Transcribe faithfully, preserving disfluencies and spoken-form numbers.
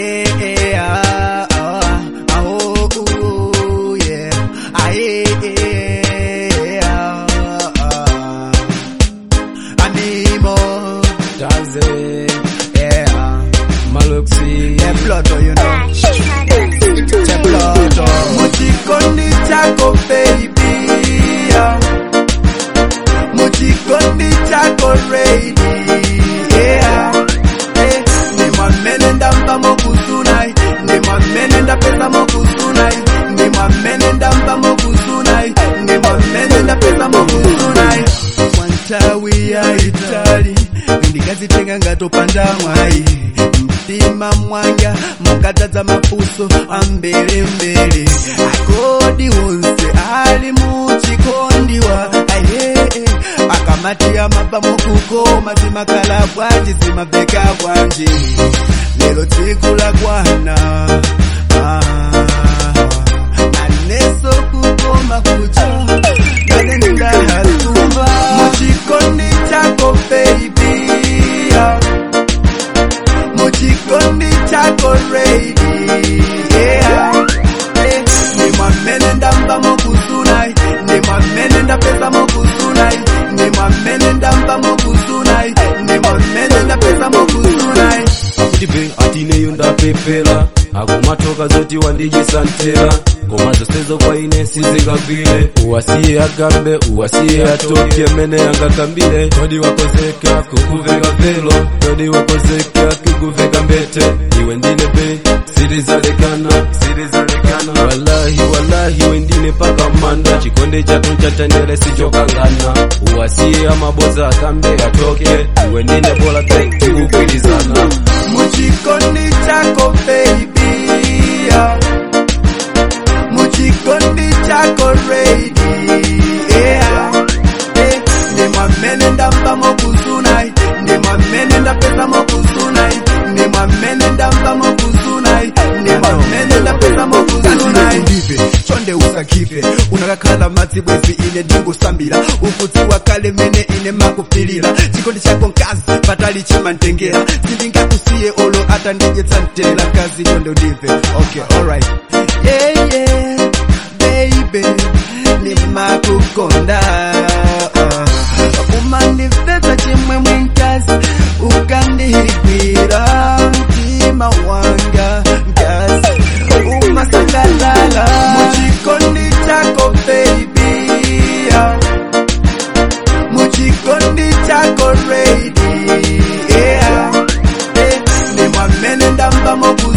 Aye, ah, ah, ah, oh, ooh, yeah. Aye, ah, ah. Animo, Taze, yeah. Maluxi, yeah, Pluto, you know. Yeah, Pluto. Muchikondi chako, baby, yeah. Muchikondi chako, ready, yeah. Menenda mbamo kusunai, ni menenda pesa mo kusunai, ni menenda mbamo kusunai, ni menenda pesa mo kusunai. Mwantawi ya Itali, ndikazi tenga ngato panda mwai, mtima mwanya mukataza mapuso ambele mbele. Akodi wonse ali muchikondiwa, aye akamati ya mabamu kukoma zimakala bwanji zimabeka bwanji. Lelo tsiku la kwana ah, aneso kukoma kucha Gane nda hatumba Muchikondi chako baby yeah. Muchikondi chako ready yeah. Hey. Ni mamenenda mbamo kusunai, ni mamenenda pesa mo kusunai, ni mamenenda mbamo kusunai, ni mamenenda pesa mo kusunai. Akutipe atine yunda pepela, akumatoka zoti wandijisantela. Komazo sezo kwa ine sizinga vile, uwasiye agambe, uwasiye atoke mene yanga kambile. Todi wakozeka kukuvega velo, todi wakozeka kukuvega mbete. Iwendine be, sirizalekana, sirizalekana. Wallahi, wallahi, wendine paka manda. Chikonde chatu chachanele sichokangana. Uwasiye amaboza agambe atoke, iwendine bola teki kukwilizana. Muchikondi chako baby yeah. Muchikondi chako ready yeah. Hey. Ni mamenenda mbamo kusunai, ni mamenenda pesa mo kusunai, ni mamenenda mbamo kusunai, ni mamenenda pesa mo kusunai. Chonde usakife unakakala mati bwezi ine dingo sambira ukutuwa kale mene ine makupilira. Chikondi chako nkazi patali chima ntengera, sindinga kusiye olo ata ndije tsantelela kazi chonde udive. Okay, alright. Yeah, yeah, baby, ni makukonda uh, umanifeta chimwe mwinkazi ukandihikwira mtima wanga nkazi umasangalala. Muchikondi chako baby yeah. Muchikondi chako ready yeah. Hey. Ni mamenenda mbamo